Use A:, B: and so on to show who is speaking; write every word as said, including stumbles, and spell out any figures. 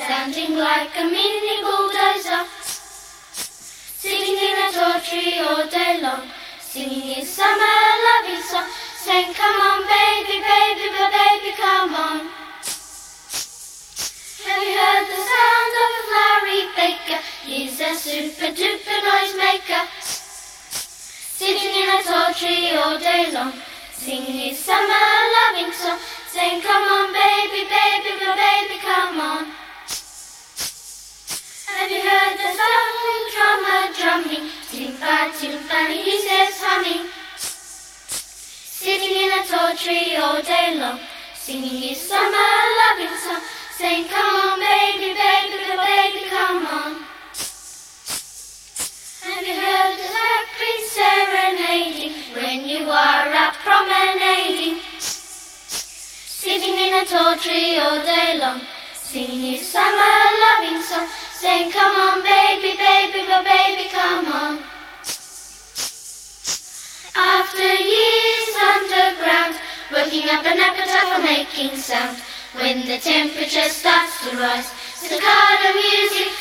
A: sounding like a mini bulldozer. Sitting in a tall tree all day long, singing his summer loving song, saying, come on baby, baby, but baby, come on. Have you heard the sound of a flowery baker? He's a super duper noise maker. Sitting in a tall tree all day long, singing his summer loving song, saying, come on baby, baby, but baby, come on. Have you heard the sound drummer drumming? Timpa, timpani, he says humming. Sitting in a tall tree all day long, singing his summer loving song, saying, come on baby, baby, but baby, come on. Have you heard the blackbird serenading when you are out promenading? Sitting in a tall tree all day long, singing his summer loving song, saying, come on baby, baby, but baby, come on. After years underground, working up an appetite for making sound, when the temperature starts to rise, staccato music